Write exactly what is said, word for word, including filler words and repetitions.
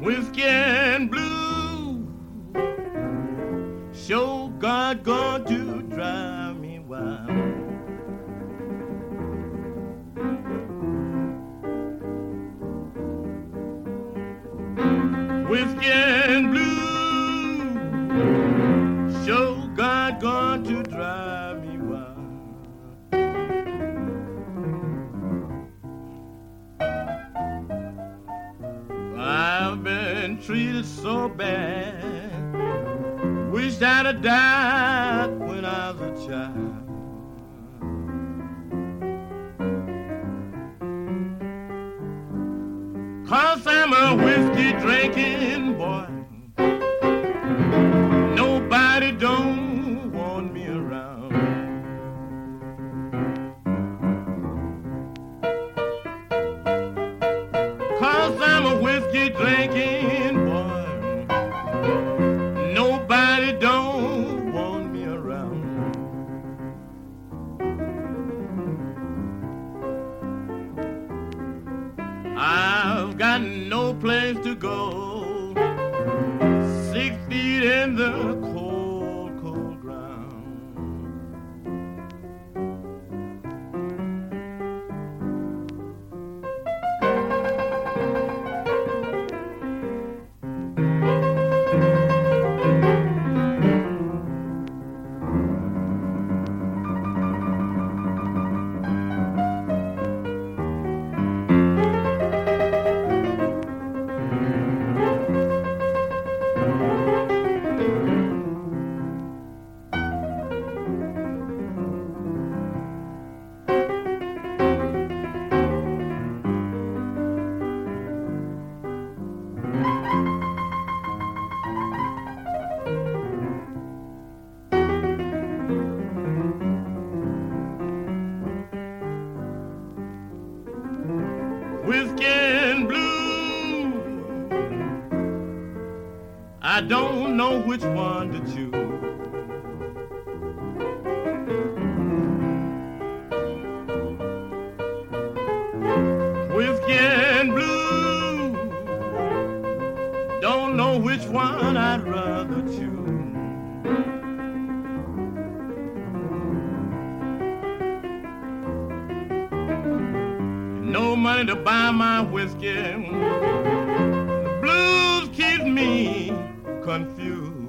whiskey and blue. Sure God going to drive me wild. Whiskey and blue, sure God going to drive me wild. I've been treated so bad, wished I'd have died when I was a child. Cause I'm a whiskey drinking boy, nobody don't want me around. Cause I'm a whiskey drinking boy, nobody don't want me around. I've got no place to go, six feet in the cold, cold ground. Whiskey and blue, I don't know which one to choose. Whiskey and blue, don't know which one I'd rather choose. No money to buy my whiskey, the blues keep me confused.